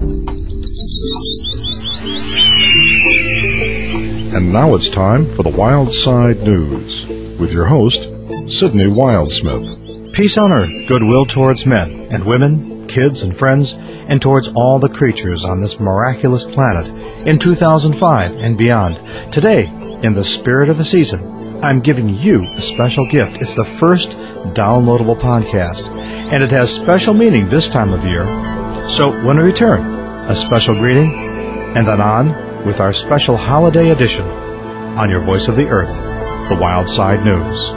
And now it's time for the Wild Side News with your host, Sidney Wildsmith. Peace on earth, goodwill towards men and women, kids and friends, and towards all the creatures on this miraculous planet in 2005 and beyond. Today, in the spirit of the season, I'm giving you a special gift. It's the first downloadable podcast, and it has special meaning this time of year. So when we return, a special greeting, and then on with our special holiday edition on your Voice of the Earth, the Wild Side News.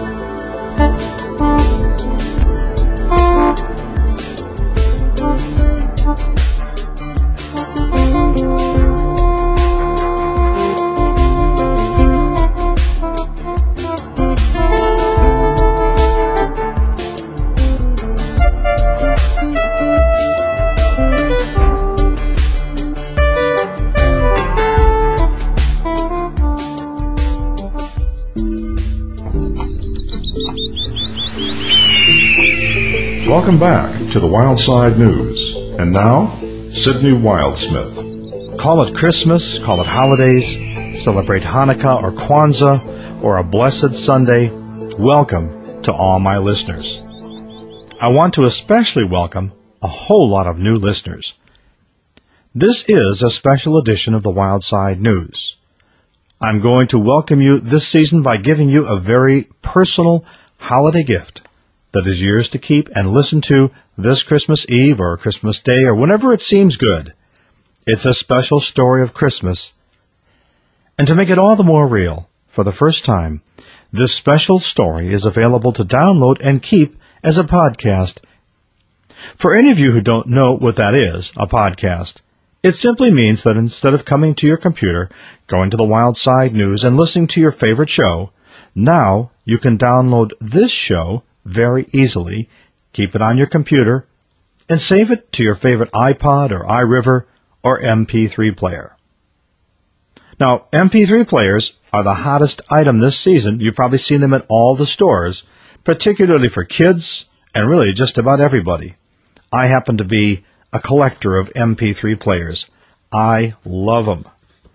Welcome back to the Wild Side News. And now, Sidney Wildsmith. Call it Christmas, call it holidays, celebrate Hanukkah or Kwanzaa or a blessed Sunday. Welcome to all my listeners. I want to especially welcome a whole lot of new listeners. This is a special edition of the Wild Side News. I'm going to welcome you this season by giving you a very personal holiday gift that is yours to keep and listen to this Christmas Eve or Christmas Day or whenever it seems good. It's a special story of Christmas. And to make it all the more real, for the first time, this special story is available to download and keep as a podcast. For any of you who don't know what that is, a podcast, it simply means that instead of coming to your computer, going to the Wild Side News and listening to your favorite show, now you can download this show very easily, keep it on your computer, and save it to your favorite iPod or iRiver or MP3 player. Now, MP3 players are the hottest item this season. You've probably seen them at all the stores, particularly for kids and really just about everybody. I happen to be a collector of MP3 players. I love them.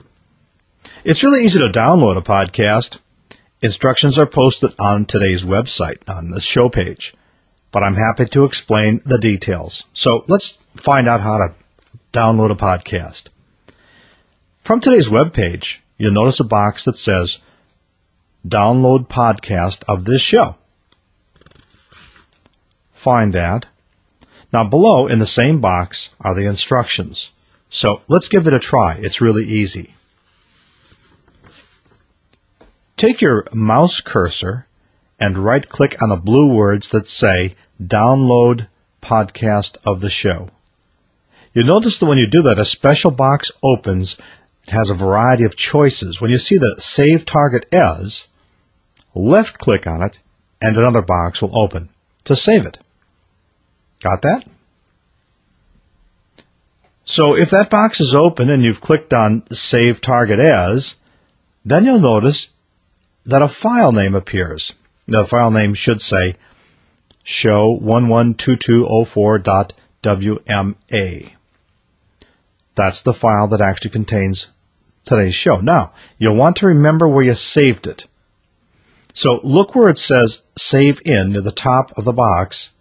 It's really easy to download a podcast. Instructions are posted on today's website, on the show page, but I'm happy to explain the details. So let's find out how to download a podcast. From today's webpage, you'll notice a box that says, Download Podcast of this show. Find that. Now below, in the same box, are the instructions. So let's give it a try. It's really easy. Take your mouse cursor and right-click on the blue words that say Download Podcast of the Show. You'll notice that when you do that, a special box opens. It has a variety of choices. When you see the Save Target As, left-click on it, and another box will open to save it. Got that? So if that box is open and you've clicked on Save Target As, then you'll notice that a file name appears. The file name should say show112204.wma. That's the file that actually contains today's show. Now, you'll want to remember where you saved it. So look where it says Save In near the top of the box.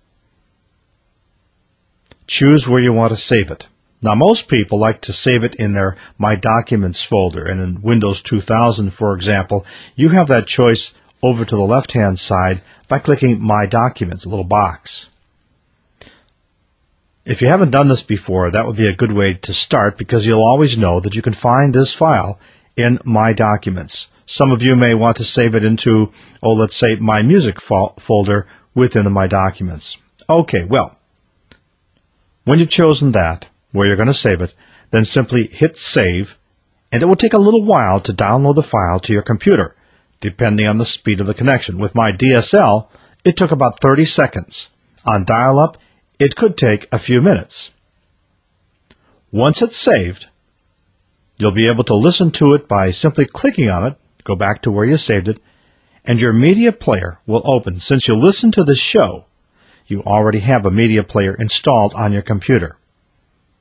Choose where you want to save it. Now, most people like to save it in their My Documents folder, and in Windows 2000, for example, you have that choice over to the left-hand side by clicking My Documents, a little box. If you haven't done this before, that would be a good way to start because you'll always know that you can find this file in My Documents. Some of you may want to save it into, let's say, My Music folder within the My Documents. Okay, well, when you've chosen that, where you're going to save it, then simply hit Save, and it will take a little while to download the file to your computer, depending on the speed of the connection. With my DSL, it took about 30 seconds. On dial-up, it could take a few minutes. Once it's saved, you'll be able to listen to it by simply clicking on it, go back to where you saved it, and your media player will open. Since you listen to this show, you already have a media player installed on your computer.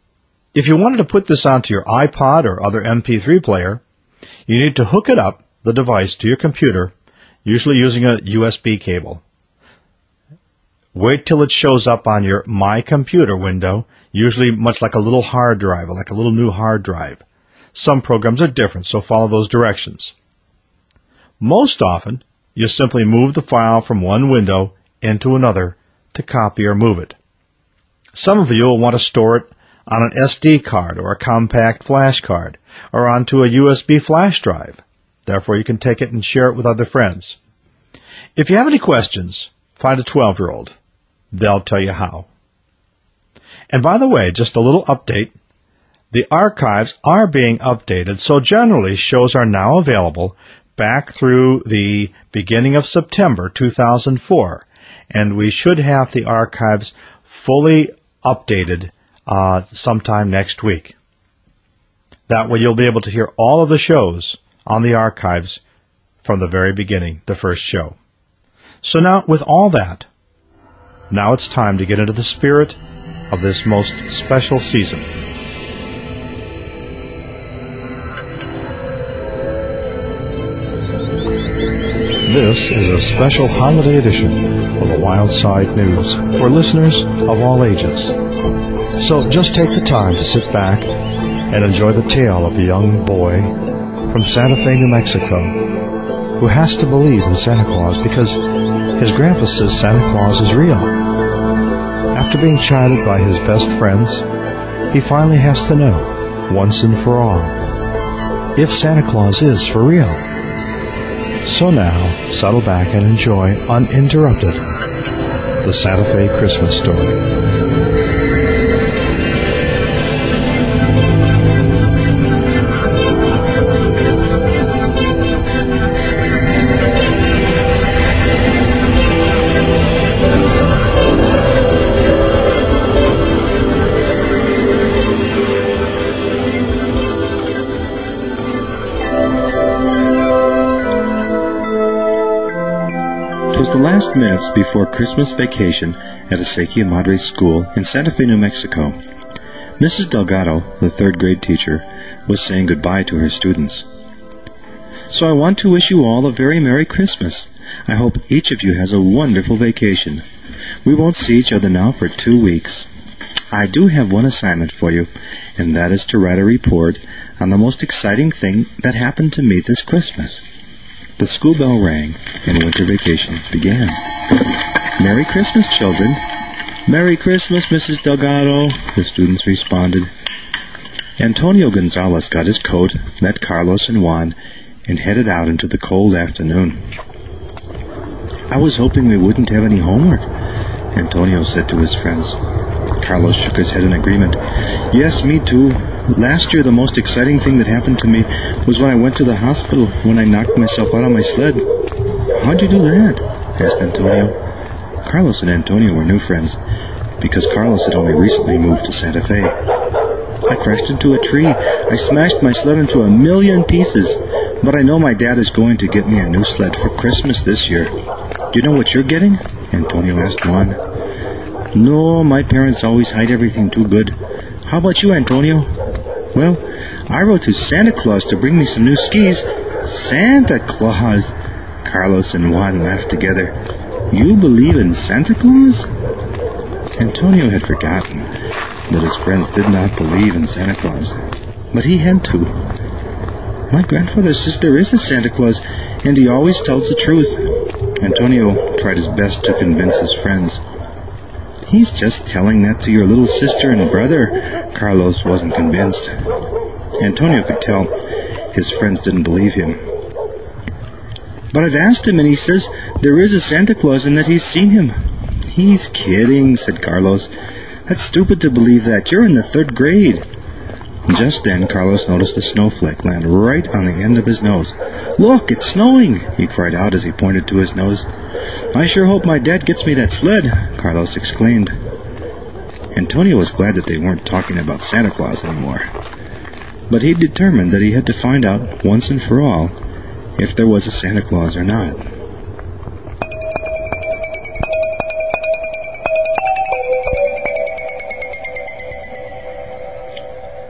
If you wanted to put this onto your iPod or other MP3 player, you need to hook it up, the device, to your computer, usually using a USB cable. Wait till it shows up on your My Computer window, usually much like a little hard drive, or like a little new hard drive. Some programs are different, so follow those directions. Most often, you simply move the file from one window into another to copy or move it. Some of you will want to store it on an SD card or a compact flash card, or onto a USB flash drive. Therefore, you can take it and share it with other friends. If you have any questions, find a 12-year-old. They'll tell you how. And by the way, just a little update. The archives are being updated, so generally shows are now available back through the beginning of September 2004, and we should have the archives fully updated sometime next week. That way you'll be able to hear all of the shows on the archives from the very beginning, the first show. So now, with all that, now it's time to get into the spirit of this most special season. This is a special holiday edition of the Wild Side News for listeners of all ages. So just take the time to sit back and enjoy the tale of a young boy from Santa Fe, New Mexico, who has to believe in Santa Claus because his grandpa says Santa Claus is real. After being chided by his best friends, he finally has to know, once and for all, if Santa Claus is for real. So now, settle back and enjoy, uninterrupted, the Santa Fe Christmas story. It was the last minutes before Christmas vacation at Acequia Madre School in Santa Fe, New Mexico. Mrs. Delgado, the third grade teacher, was saying goodbye to her students. So I want to wish you all a very Merry Christmas. I hope each of you has a wonderful vacation. We won't see each other now for 2 weeks. I do have one assignment for you, and that is to write a report on the most exciting thing that happened to me this Christmas. The school bell rang, and winter vacation began. Merry Christmas, children. Merry Christmas, Mrs. Delgado, the students responded. Antonio Gonzalez got his coat, met Carlos and Juan, and headed out into the cold afternoon. I was hoping we wouldn't have any homework, Antonio said to his friends. Carlos shook his head in agreement. Yes, me too. Last year, the most exciting thing that happened to me was when I went to the hospital when I knocked myself out on my sled. How'd you do that? Asked Antonio. Carlos and Antonio were new friends because Carlos had only recently moved to Santa Fe. I crashed into a tree. I smashed my sled into 1,000,000 pieces. But I know my dad is going to get me a new sled for Christmas this year. Do you know what you're getting? Antonio asked Juan. No, my parents always hide everything too good. How about you, Antonio? Well, I wrote to Santa Claus to bring me some new skis. Santa Claus! Carlos and Juan laughed together. You believe in Santa Claus? Antonio had forgotten that his friends did not believe in Santa Claus, but he had to. My grandfather says there is a Santa Claus, and he always tells the truth. Antonio tried his best to convince his friends. He's just telling that to your little sister and brother. Carlos wasn't convinced. Antonio could tell his friends didn't believe him. But I've asked him, and he says there is a Santa Claus and that he's seen him. He's kidding, said Carlos. That's stupid to believe that. You're in the 3rd grade. Just then, Carlos noticed a snowflake land right on the end of his nose. Look, it's snowing, he cried out as he pointed to his nose. I sure hope my dad gets me that sled, Carlos exclaimed. Antonio was glad that they weren't talking about Santa Claus anymore. But he determined that he had to find out, once and for all, if there was a Santa Claus or not.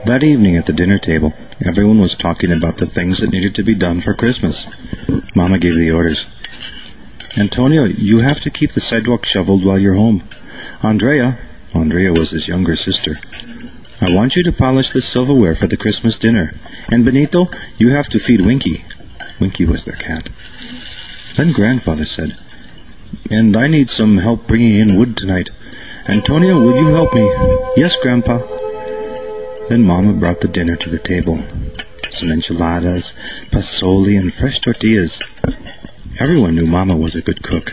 That evening at the dinner table, everyone was talking about the things that needed to be done for Christmas. Mama gave the orders. Antonio, you have to keep the sidewalk shoveled while you're home. Andrea was his younger sister, I want you to polish the silverware for the Christmas dinner. And Benito, you have to feed Winky. Winky was their cat. Then Grandfather said, and I need some help bringing in wood tonight. Antonio, will you help me? Yes, Grandpa. Then Mama brought the dinner to the table. Some enchiladas, pasoli, and fresh tortillas. Everyone knew Mama was a good cook.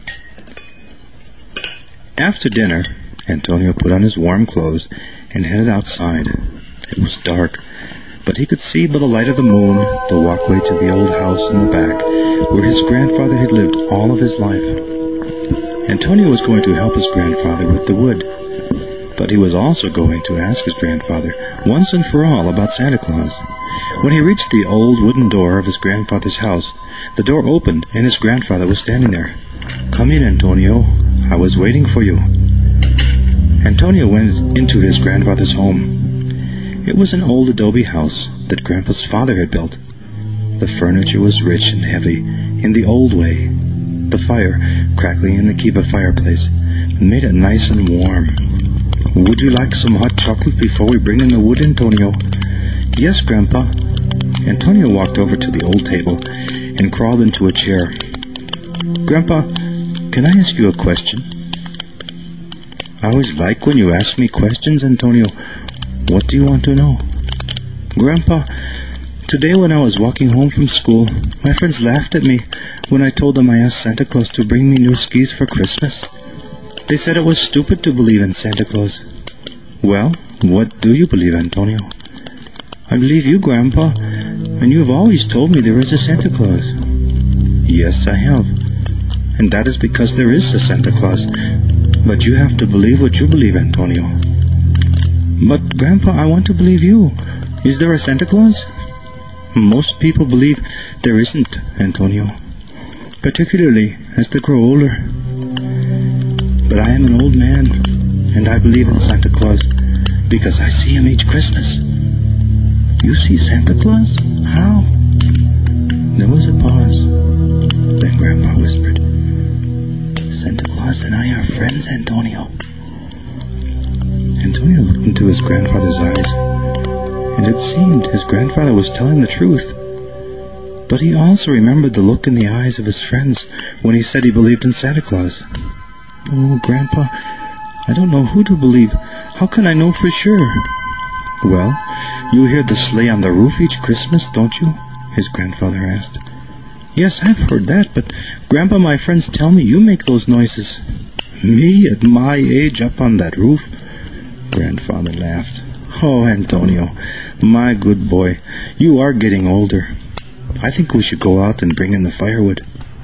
After dinner, Antonio put on his warm clothes and headed outside. It was dark, but he could see by the light of the moon the walkway to the old house in the back, where his grandfather had lived all of his life. Antonio was going to help his grandfather with the wood, but he was also going to ask his grandfather once and for all about Santa Claus. When he reached the old wooden door of his grandfather's house, the door opened and his grandfather was standing there. Come in, Antonio. I was waiting for you. Antonio went into his grandfather's home. It was an old adobe house that Grandpa's father had built. The furniture was rich and heavy in the old way. The fire, crackling in the kiva fireplace, made it nice and warm. Would you like some hot chocolate before we bring in the wood, Antonio? Yes, Grandpa. Antonio walked over to the old table and crawled into a chair. Grandpa, can I ask you a question? I always like when you ask me questions, Antonio. What do you want to know? Grandpa, today when I was walking home from school, my friends laughed at me when I told them I asked Santa Claus to bring me new skis for Christmas. They said it was stupid to believe in Santa Claus. Well, what do you believe, Antonio? I believe you, Grandpa, and you have always told me there is a Santa Claus. Yes, I have. And that is because there is a Santa Claus. But you have to believe what you believe, Antonio. But, Grandpa, I want to believe you. Is there a Santa Claus? Most people believe there isn't, Antonio. Particularly as they grow older. But I am an old man, and I believe in Santa Claus because I see him each Christmas. You see Santa Claus? How? There was a pause. Then Grandpa whispered, Santa Claus and I are friends, Antonio. Antonio looked into his grandfather's eyes, and it seemed his grandfather was telling the truth. But he also remembered the look in the eyes of his friends when he said he believed in Santa Claus. Oh, Grandpa, I don't know who to believe. How can I know for sure? Well, you hear the sleigh on the roof each Christmas, don't you? His grandfather asked. Yes, I've heard that, but Grandpa, my friends tell me you make those noises. Me at my age up on that roof? Grandfather laughed. Oh, Antonio, my good boy, you are getting older. I think we should go out and bring in the firewood.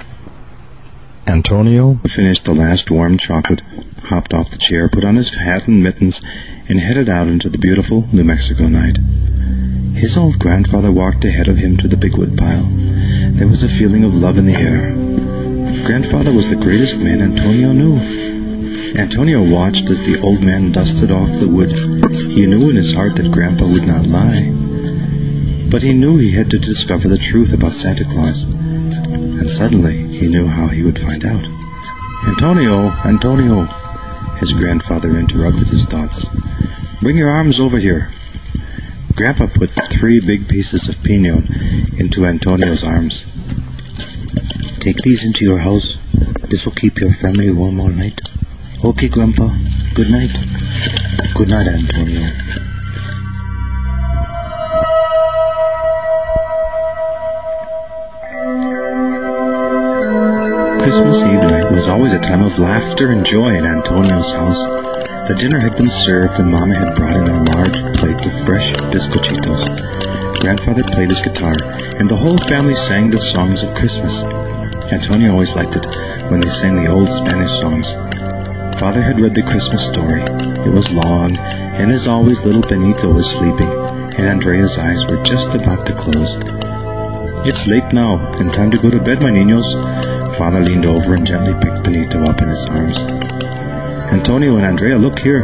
Antonio finished the last warm chocolate, hopped off the chair, put on his hat and mittens, and headed out into the beautiful New Mexico night. His old grandfather walked ahead of him to the big wood pile. There was a feeling of love in the air. Grandfather was the greatest man Antonio knew. Antonio watched as the old man dusted off the wood. He knew in his heart that Grandpa would not lie. But he knew he had to discover the truth about Santa Claus. And suddenly he knew how he would find out. Antonio, his grandfather interrupted his thoughts. Bring your arms over here. Grandpa put 3 big pieces of pinon into Antonio's arms. Take these into your house. This will keep your family warm all night. Okay, Grandpa. Good night. Good night, Antonio. Christmas Eve night was always a time of laughter and joy in Antonio's house. The dinner had been served and Mama had brought in a large plate of fresh bizcochitos. Grandfather played his guitar, and the whole family sang the songs of Christmas. Antonio always liked it when they sang the old Spanish songs. Father had read the Christmas story. It was long, and as always little Benito was sleeping, and Andrea's eyes were just about to close. It's late now, and time to go to bed, my niños. Father leaned over and gently picked Benito up in his arms. Antonio and Andrea, look here.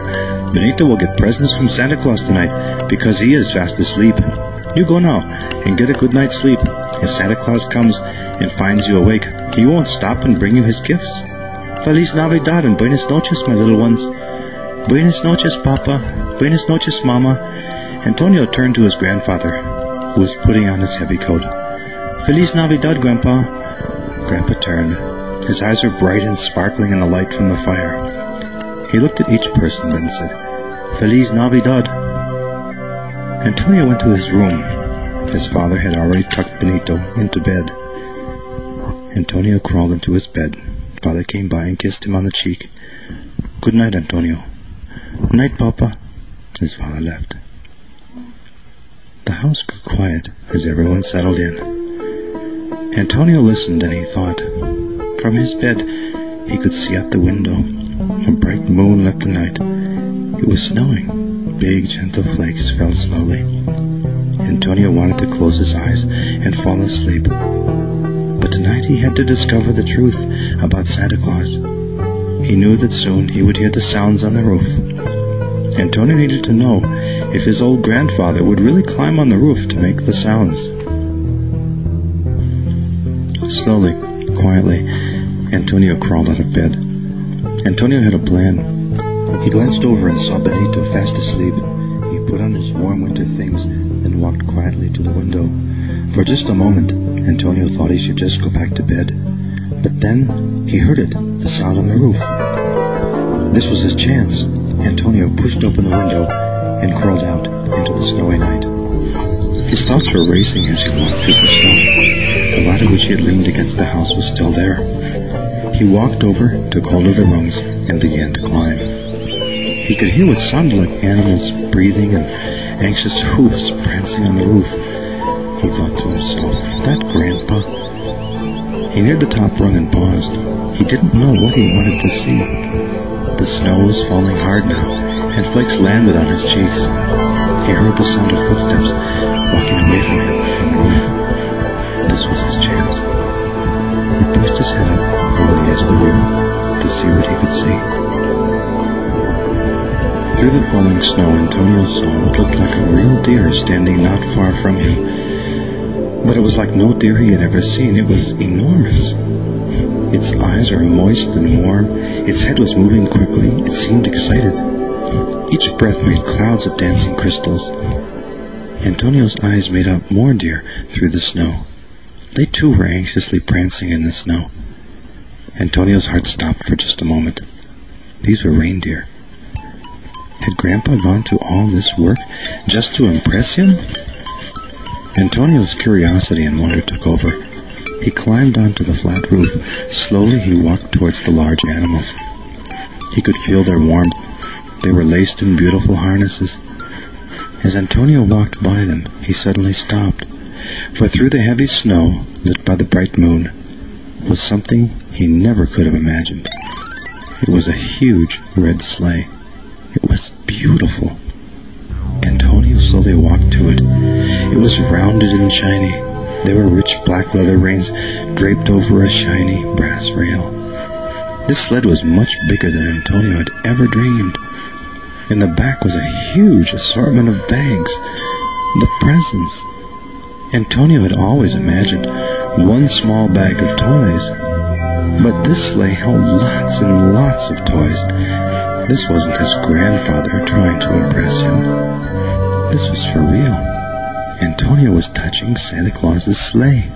Benito will get presents from Santa Claus tonight because he is fast asleep. You go now and get a good night's sleep. If Santa Claus comes and finds you awake, he won't stop and bring you his gifts. Feliz Navidad and buenas noches, my little ones. Buenas noches, Papa. Buenas noches, Mama. Antonio turned to his grandfather, who was putting on his heavy coat. Feliz Navidad, Grandpa. Grandpa turned. His eyes were bright and sparkling in the light from the fire. He looked at each person, then said, Feliz Navidad. Antonio went to his room. His father had already tucked Benito into bed. Antonio crawled into his bed. Father came by and kissed him on the cheek. Good night, Antonio. Good night, Papa. His father left. The house grew quiet as everyone settled in. Antonio listened and he thought. From his bed he could see out the window. A bright moon lit the night. It was snowing. Big, gentle flakes fell slowly. Antonio wanted to close his eyes and fall asleep. But tonight he had to discover the truth about Santa Claus. He knew that soon he would hear the sounds on the roof. Antonio needed to know if his old grandfather would really climb on the roof to make the sounds. Slowly, quietly, Antonio crawled out of bed. Antonio had a plan. He glanced over and saw Benito fast asleep. He put on his warm winter things, then walked quietly to the window. For just a moment, Antonio thought he should just go back to bed. But then he heard it, the sound on the roof. This was his chance. Antonio pushed open the window and crawled out into the snowy night. His thoughts were racing as he walked through the snow. The ladder which he had leaned against the house was still there. He walked over, took hold of the rungs, and began to climb. He could hear what sounded like animals breathing and anxious hoofs prancing on the roof. He thought to himself, that Grandpa. He neared the top rung and paused. He didn't know what he wanted to see. The snow was falling hard now, and flakes landed on his cheeks. He heard the sound of footsteps walking away from him on the roof. This was his chance. He pushed his head up over the edge of the room to see what he could see. Through the falling snow, Antonio saw what looked like a real deer standing not far from him. But it was like no deer he had ever seen. It was enormous. Its eyes were moist and warm. Its head was moving quickly. It seemed excited. Each breath made clouds of dancing crystals. Antonio's eyes made out more deer through the snow. They too were anxiously prancing in the snow. Antonio's heart stopped for just a moment. These were reindeer. Had Grandpa gone to all this work just to impress him? Antonio's curiosity and wonder took over. He climbed onto the flat roof. Slowly he walked towards the large animals. He could feel their warmth. They were laced in beautiful harnesses. As Antonio walked by them, he suddenly stopped. For through the heavy snow, lit by the bright moon, was something he never could have imagined. It was a huge red sleigh. It was beautiful. Antonio slowly walked to it. It was rounded and shiny. There were rich black leather reins draped over a shiny brass rail. This sled was much bigger than Antonio had ever dreamed. In the back was a huge assortment of bags, the presents. Antonio had always imagined one small bag of toys, but this sleigh held lots and lots of toys. This wasn't his grandfather trying to impress him. This was for real. Antonio was touching Santa Claus's sleigh.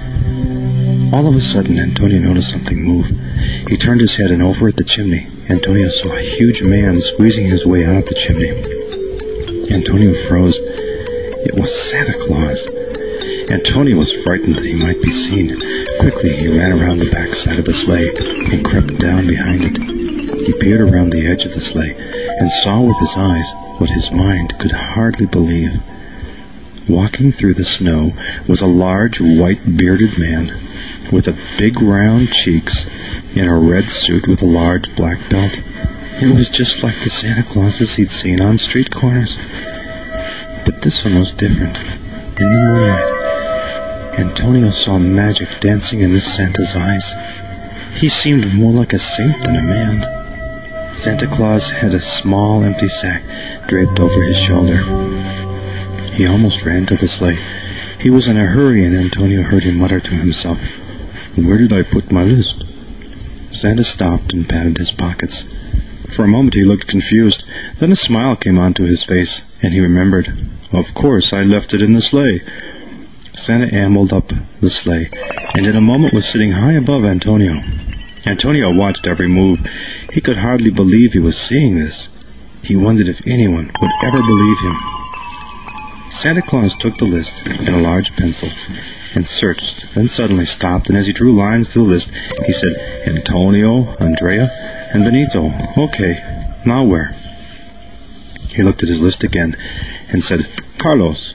All of a sudden, Antonio noticed something move. He turned his head, and over at the chimney, Antonio saw a huge man squeezing his way out of the chimney. Antonio froze. It was Santa Claus. Antonio was frightened that he might be seen. Quickly, he ran around the back side of the sleigh and crept down behind it. He peered around the edge of the sleigh and saw with his eyes what his mind could hardly believe. Walking through the snow was a large, white-bearded man with a big round cheeks in a red suit with a large black belt. It was just like the Santa Clauses he'd seen on street corners. But this one was different. In the moonlight, Antonio saw magic dancing in this Santa's eyes. He seemed more like a saint than a man. Santa Claus had a small empty sack draped over his shoulder. He almost ran to the sleigh. He was in a hurry, and Antonio heard him mutter to himself, "Where did I put my list?" Santa stopped and patted his pockets. For a moment he looked confused. Then a smile came onto his face, and he remembered, "Of course, I left it in the sleigh." Santa ambled up the sleigh, and in a moment was sitting high above Antonio. Antonio watched every move. He could hardly believe he was seeing this. He wondered if anyone would ever believe him. Santa Claus took the list and a large pencil and searched, then suddenly stopped, and as he drew lines to the list, he said, "Antonio, Andrea, and Benito. Okay, now where?" He looked at his list again and said, "Carlos."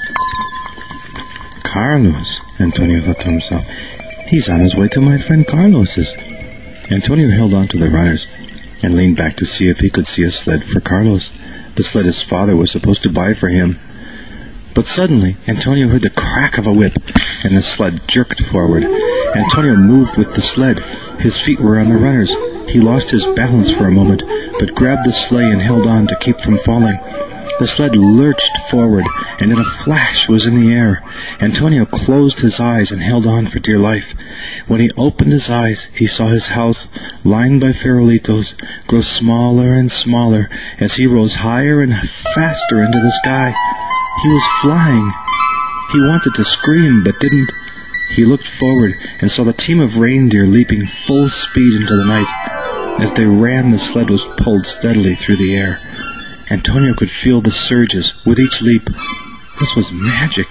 "Carlos," Antonio thought to himself. "He's on his way to my friend Carlos's." Antonio held on to the runners and leaned back to see if he could see a sled for Carlos, the sled his father was supposed to buy for him. But suddenly, Antonio heard the crack of a whip, and the sled jerked forward. Antonio moved with the sled. His feet were on the runners. He lost his balance for a moment, but grabbed the sleigh and held on to keep from falling. The sled lurched forward, and in a flash was in the air. Antonio closed his eyes and held on for dear life. When he opened his eyes, he saw his house, lined by farolitos, grow smaller and smaller as he rose higher and faster into the sky. He was flying. He wanted to scream, but didn't. He looked forward and saw the team of reindeer leaping full speed into the night. As they ran, the sled was pulled steadily through the air. Antonio could feel the surges with each leap. This was magic.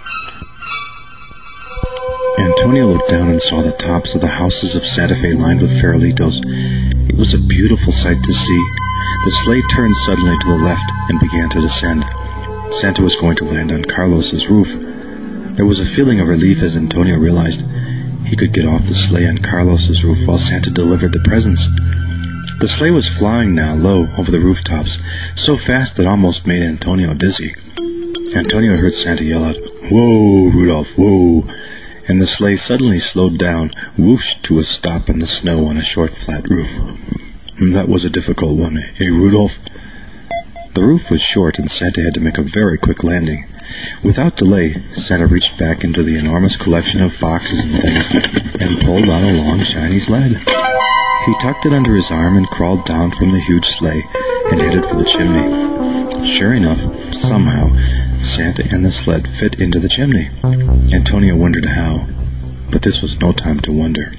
Antonio looked down and saw the tops of the houses of Santa Fe lined with farolitos. It was a beautiful sight to see. The sleigh turned suddenly to the left and began to descend. Santa was going to land on Carlos's roof. There was a feeling of relief as Antonio realized he could get off the sleigh on Carlos's roof while Santa delivered the presents. The sleigh was flying now low over the rooftops, so fast it almost made Antonio dizzy. Antonio heard Santa yell out, "Whoa, Rudolph, whoa!" And the sleigh suddenly slowed down, whooshed to a stop in the snow on a short, flat roof. That was a difficult one, eh, Rudolph? The roof was short, and Santa had to make a very quick landing. Without delay, Santa reached back into the enormous collection of boxes and things and pulled out a long, shiny sled. He tucked it under his arm and crawled down from the huge sleigh and headed for the chimney. Sure enough, somehow, Santa and the sled fit into the chimney. Antonio wondered how, but this was no time to wonder.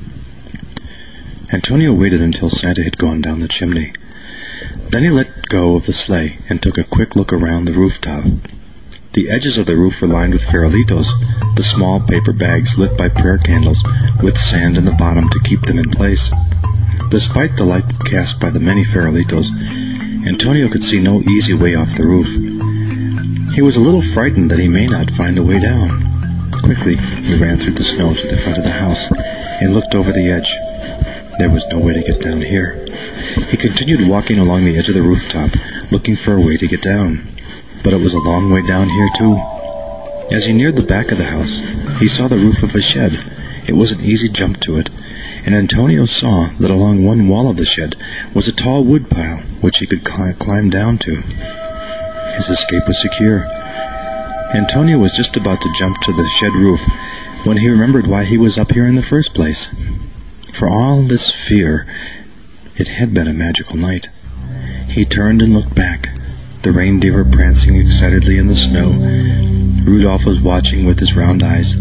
Antonio waited until Santa had gone down the chimney. Then he let go of the sleigh and took a quick look around the rooftop. The edges of the roof were lined with farolitos, the small paper bags lit by prayer candles, with sand in the bottom to keep them in place. Despite the light cast by the many farolitos, Antonio could see no easy way off the roof. He was a little frightened that he may not find a way down. Quickly, he ran through the snow to the front of the house and looked over the edge. There was no way to get down here. He continued walking along the edge of the rooftop, looking for a way to get down. But it was a long way down here, too. As he neared the back of the house, he saw the roof of a shed. It was an easy jump to it, and Antonio saw that along one wall of the shed was a tall wood pile, which he could climb down to. His escape was secure. Antonio was just about to jump to the shed roof when he remembered why he was up here in the first place. For all this fear, it had been a magical night. He turned and looked back. The reindeer were prancing excitedly in the snow. Rudolph was watching with his round eyes.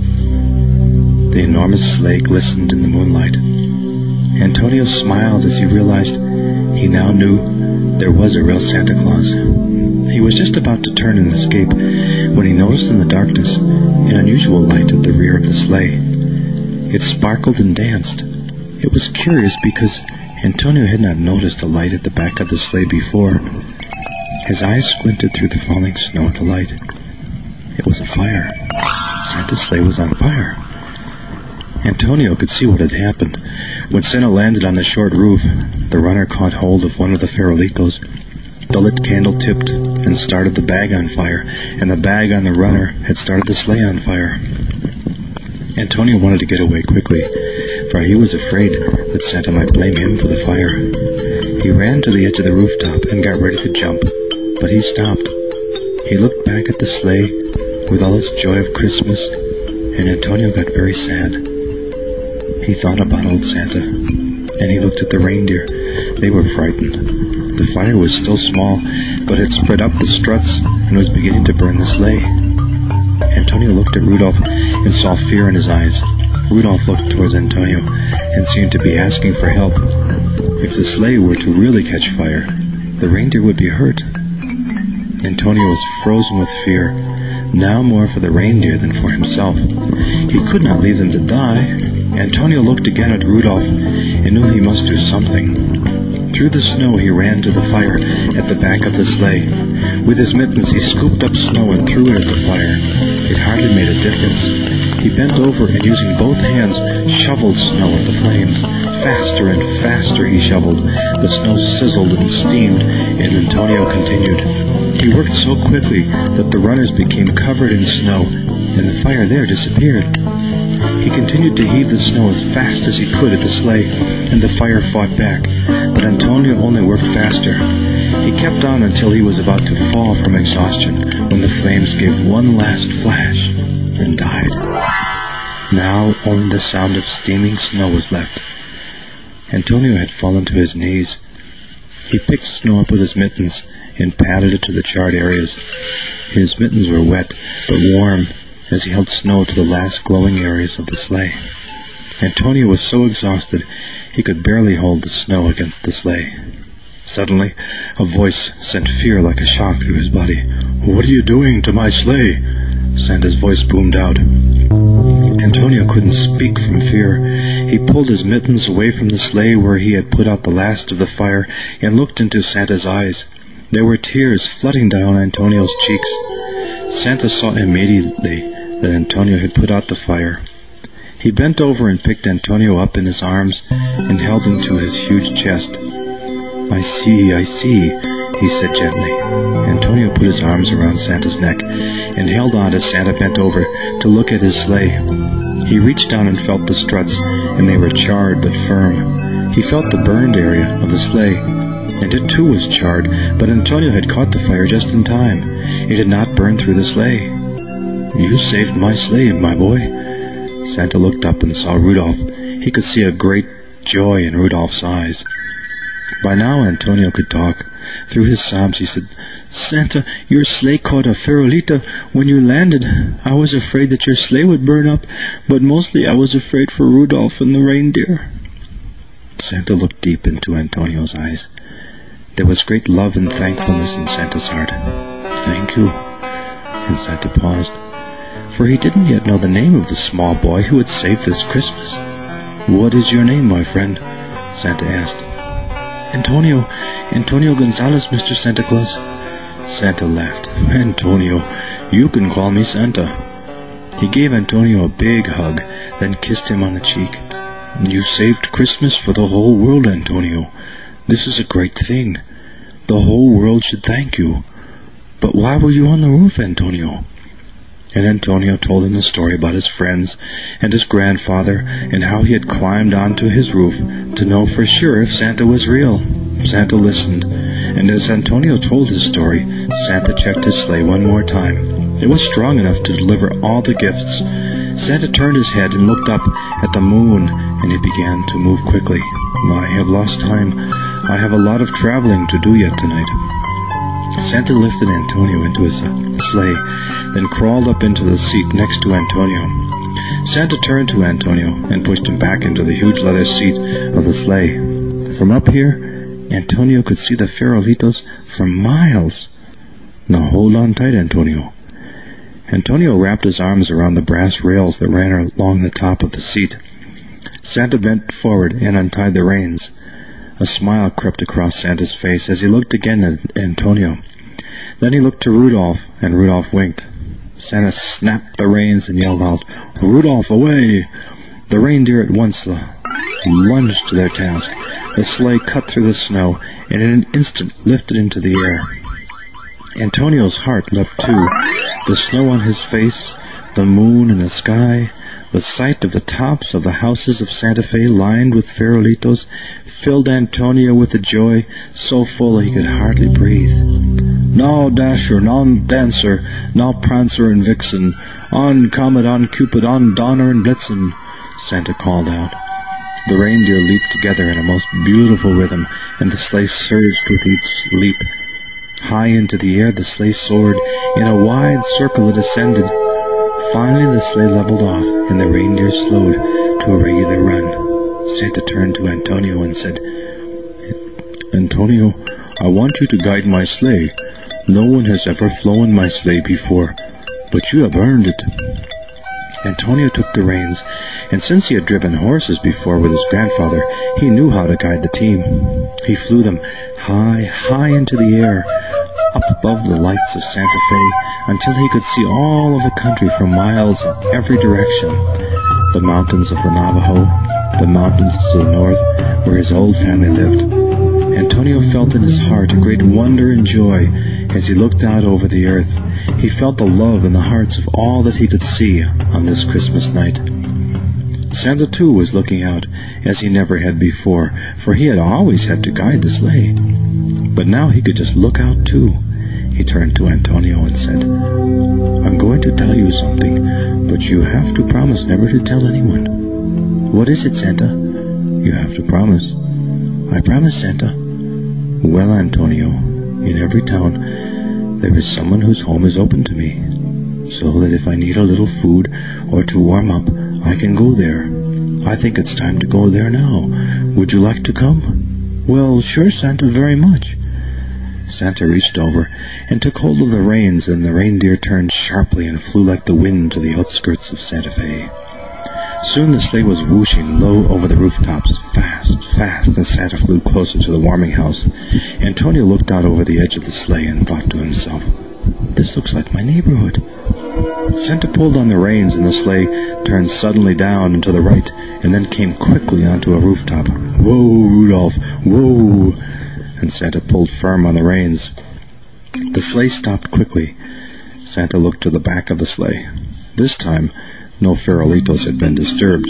The enormous sleigh glistened in the moonlight. Antonio smiled as he realized he now knew there was a real Santa Claus. He was just about to turn and escape when he noticed in the darkness an unusual light at the rear of the sleigh. It sparkled and danced. It was curious because Antonio had not noticed a light at the back of the sleigh before. His eyes squinted through the falling snow at the light. It was a fire. Santa's sleigh was on fire. Antonio could see what had happened. When Santa landed on the short roof, the runner caught hold of one of the farolitos. The lit candle tipped and started the bag on fire, and the bag on the runner had started the sleigh on fire. Antonio wanted to get away quickly, for he was afraid that Santa might blame him for the fire. He ran to the edge of the rooftop and got ready to jump, but he stopped. He looked back at the sleigh with all its joy of Christmas, and Antonio got very sad. He thought about old Santa, and he looked at the reindeer. They were frightened. The fire was still small, but had spread up the struts and was beginning to burn the sleigh. Antonio looked at Rudolph and saw fear in his eyes. Rudolph looked towards Antonio and seemed to be asking for help. If the sleigh were to really catch fire, the reindeer would be hurt. Antonio was frozen with fear, now more for the reindeer than for himself. He could not leave them to die. Antonio looked again at Rudolph and knew he must do something. Through the snow he ran to the fire at the back of the sleigh. With his mittens he scooped up snow and threw it at the fire. It hardly made a difference. He bent over and using both hands shoveled snow at the flames. Faster and faster he shoveled. The snow sizzled and steamed, and Antonio continued. He worked so quickly that the runners became covered in snow, and the fire there disappeared. He continued to heave the snow as fast as he could at the sleigh, and the fire fought back, but Antonio only worked faster. He kept on until he was about to fall from exhaustion, when the flames gave one last flash, then died. Now only the sound of steaming snow was left. Antonio had fallen to his knees. He picked snow up with his mittens and patted it to the charred areas. His mittens were wet, but warm, as he held snow to the last glowing areas of the sleigh. Antonio was so exhausted he could barely hold the snow against the sleigh. Suddenly, a voice sent fear like a shock through his body. "What are you doing to my sleigh?" Santa's voice boomed out. Antonio couldn't speak from fear. He pulled his mittens away from the sleigh where he had put out the last of the fire and looked into Santa's eyes. There were tears flooding down Antonio's cheeks. Santa saw immediately that Antonio had put out the fire. He bent over and picked Antonio up in his arms and held him to his huge chest. I see, he said gently. Antonio put his arms around Santa's neck and held on as Santa bent over to look at his sleigh. He reached down and felt the struts, and they were charred but firm. He felt the burned area of the sleigh, and it too was charred, but Antonio had caught the fire just in time. It had not burned through the sleigh. "You saved my sleigh, my boy." Santa looked up and saw Rudolph. He could see a great joy in Rudolph's eyes. By now Antonio could talk. Through his sobs he said, "Santa, your sleigh caught a farolita when you landed. I was afraid that your sleigh would burn up, but mostly I was afraid for Rudolph and the reindeer." Santa looked deep into Antonio's eyes. There was great love and thankfulness in Santa's heart. "Thank you." And Santa paused, for he didn't yet know the name of the small boy who had saved this Christmas. "What is your name, my friend?" Santa asked. Antonio Gonzalez, Mr. Santa Claus." Santa laughed. "Antonio, you can call me Santa." He gave Antonio a big hug, then kissed him on the cheek. "You saved Christmas for the whole world, Antonio. This is a great thing. The whole world should thank you. But why were you on the roof, Antonio?" And Antonio told him the story about his friends and his grandfather, and how he had climbed onto his roof to know for sure if Santa was real. Santa listened, and as Antonio told his story, Santa checked his sleigh one more time. It was strong enough to deliver all the gifts. Santa turned his head and looked up at the moon, and he began to move quickly. "I have lost time. I have a lot of traveling to do yet tonight." Santa lifted Antonio into his sleigh, then crawled up into the seat next to Antonio. Santa turned to Antonio and pushed him back into the huge leather seat of the sleigh. From up here, Antonio could see the farolitos for miles. "Now hold on tight, Antonio." Antonio wrapped his arms around the brass rails that ran along the top of the seat. Santa bent forward and untied the reins. A smile crept across Santa's face as he looked again at Antonio. Then he looked to Rudolph, and Rudolph winked. Santa snapped the reins and yelled out, "Rudolph, away!" The reindeer at once lunged to their task. The sleigh cut through the snow, and in an instant lifted into the air. Antonio's heart leapt too. The snow on his face, the moon in the sky, The sight of the tops of the houses of Santa Fe lined with farolitos filled Antonio with a joy so full he could hardly breathe. "Now Dasher, now Dancer, now Prancer and Vixen, on Comet, on Cupid, on Donner and Blitzen," Santa called out. The reindeer leaped together in a most beautiful rhythm, and the sleigh surged with each leap. High into the air the sleigh soared. In a wide circle it ascended. Finally the sleigh leveled off, and the reindeer slowed to a regular run. Santa turned to Antonio and said, "Antonio, I want you to guide my sleigh. No one has ever flown my sleigh before, but you have earned it." Antonio took the reins, and since he had driven horses before with his grandfather, he knew how to guide the team. He flew them high, high into the air, up above the lights of Santa Fe, until he could see all of the country for miles in every direction. The mountains of the Navajo, the mountains to the north, where his old family lived. Antonio felt in his heart a great wonder and joy as he looked out over the earth. He felt the love in the hearts of all that he could see on this Christmas night. Santa, too, was looking out, as he never had before, for he had always had to guide the sleigh. But now he could just look out, too. He turned to Antonio and said, "I'm going to tell you something, but you have to promise never to tell anyone." "What is it, Santa?" "You have to promise." "I promise, Santa." "Well, Antonio, in every town there is someone whose home is open to me, so that if I need a little food or to warm up, I can go there. I think it's time to go there now. Would you like to come?" "Well, sure, Santa, very much." Santa reached over and took hold of the reins, and the reindeer turned sharply and flew like the wind to the outskirts of Santa Fe. Soon the sleigh was whooshing low over the rooftops, fast, fast, as Santa flew closer to the warming house. Antonio looked out over the edge of the sleigh and thought to himself, "This looks like my neighborhood." Santa pulled on the reins, and the sleigh turned suddenly down and to the right, and then came quickly onto a rooftop. "Whoa, Rudolph, whoa!" And Santa pulled firm on the reins. The sleigh stopped quickly. Santa looked to the back of the sleigh. This time, no farolitos had been disturbed.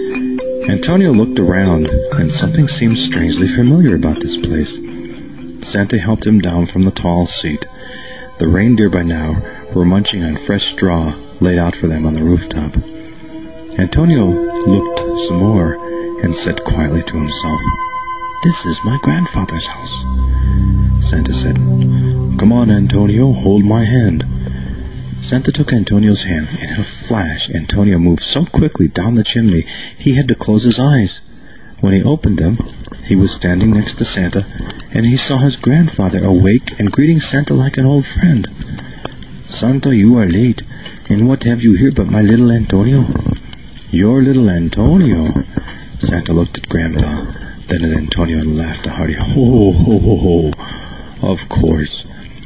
Antonio looked around, and something seemed strangely familiar about this place. Santa helped him down from the tall seat. The reindeer by now were munching on fresh straw laid out for them on the rooftop. Antonio looked some more and said quietly to himself, "This is my grandfather's house." Santa said, "Come on, Antonio, hold my hand." Santa took Antonio's hand. In a flash, Antonio moved so quickly down the chimney he had to close his eyes. When he opened them, he was standing next to Santa, and he saw his grandfather awake and greeting Santa like an old friend. "Santa, you are late, and what have you here but my little Antonio?" "Your little Antonio?" Santa looked at Grandpa, then at Antonio, and laughed a hearty ho, ho, ho, ho. "Of course.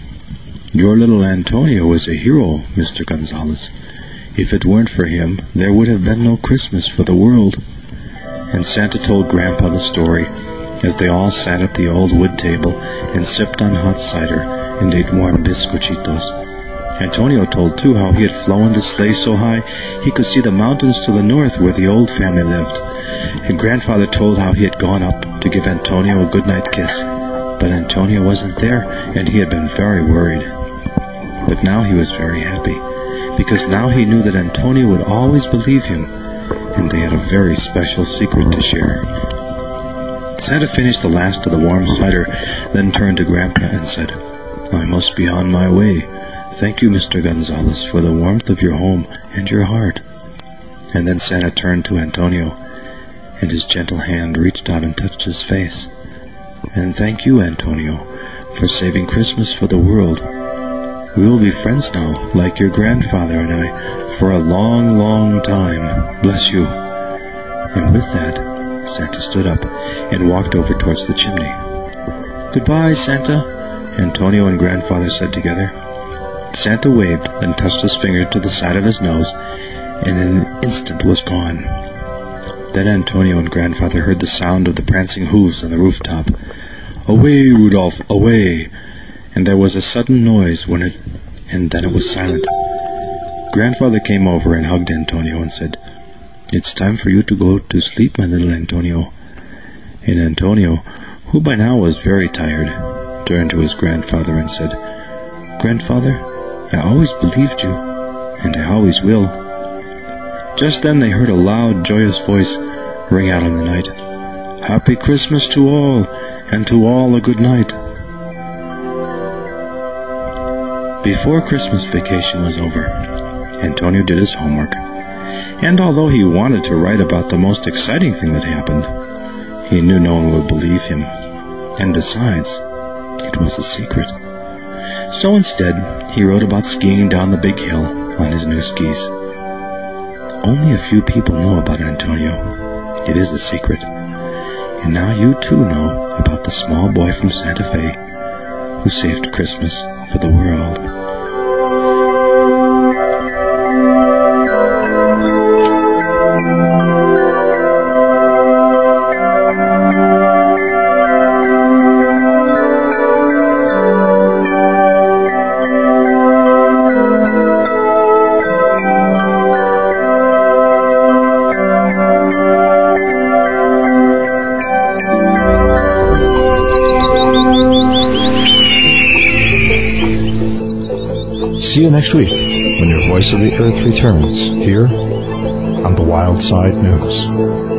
Your little Antonio is a hero, Mr. Gonzalez. If it weren't for him, there would have been no Christmas for the world." And Santa told Grandpa the story, as they all sat at the old wood table and sipped on hot cider and ate warm biscochitos. Antonio told, too, how he had flown the sleigh so high he could see the mountains to the north where the old family lived. And Grandfather told how he had gone up to give Antonio a goodnight kiss, but Antonio wasn't there, and he had been very worried. But now he was very happy, because now he knew that Antonio would always believe him, and they had a very special secret to share. Santa finished the last of the warm cider, then turned to Grandpa and said, "I must be on my way. Thank you, Mr. Gonzalez, for the warmth of your home and your heart." And then Santa turned to Antonio, and his gentle hand reached out and touched his face. "And thank you, Antonio, for saving Christmas for the world. We will be friends now, like your grandfather and I, for a long, long time. Bless you." And with that, Santa stood up and walked over towards the chimney. "Goodbye, Santa," Antonio and Grandfather said together. Santa waved, then touched his finger to the side of his nose, and in an instant was gone. Then Antonio and Grandfather heard the sound of the prancing hooves on the rooftop. "Away, Rudolph, away!" And there was a sudden noise and then it was silent. Grandfather came over and hugged Antonio and said, "It's time for you to go to sleep, my little Antonio." And Antonio, who by now was very tired, turned to his grandfather and said, "Grandfather, I always believed you, and I always will." Just then they heard a loud, joyous voice ring out in the night, "Happy Christmas to all, and to all a good night." Before Christmas vacation was over, Antonio did his homework, and although he wanted to write about the most exciting thing that happened, he knew no one would believe him, and besides, it was a secret. So instead, he wrote about skiing down the big hill on his new skis. Only a few people know about Antonio. It is a secret. And now you too know about the small boy from Santa Fe who saved Christmas for the world. See you next week when your Voice of the Earth returns here on the Wild Side News.